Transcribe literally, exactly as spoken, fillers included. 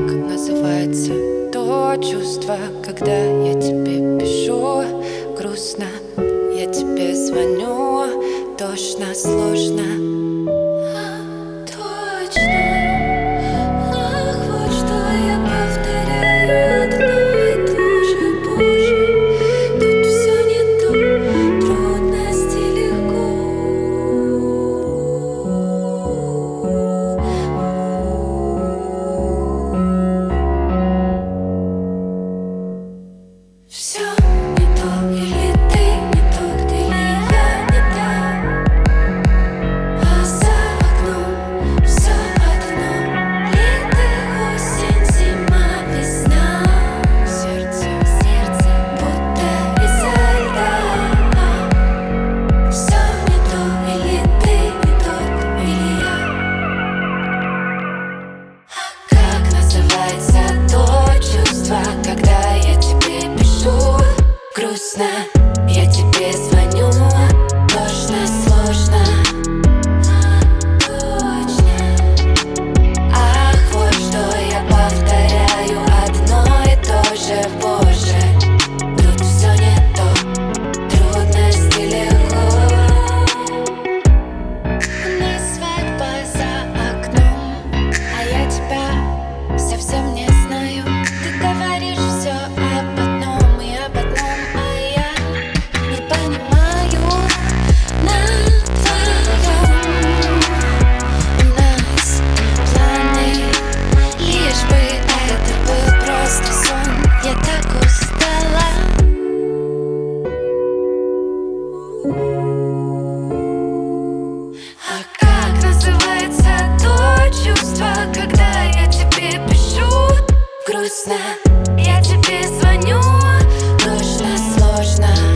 называется то чувство, когда я тебе пишу грустно, я тебе звоню тошно, сложно. Все не то, или ты не тот, или я не та. А за окном все одно: лето, осень, зима, весна. Сердце, сердце, будто изо льда. Все не то, или ты не тот, или я. Как называется то чувство, когда я тебе пишу грустно, я тебе звоню тошно, сложно. Ах, вот что я повторяю одно и то же, боже. Тут все не то, трудности легко. у нас свадьба за окном, а я тебя совсем не знаю. Ты говоришь все об одном и об одном, а я не понимаю. На твоем У нас планы, лишь бы это был просто сон. Я так устала. А как называется то чувство, когда я тебе пишу грустно, я тебе звоню тошно, сложно.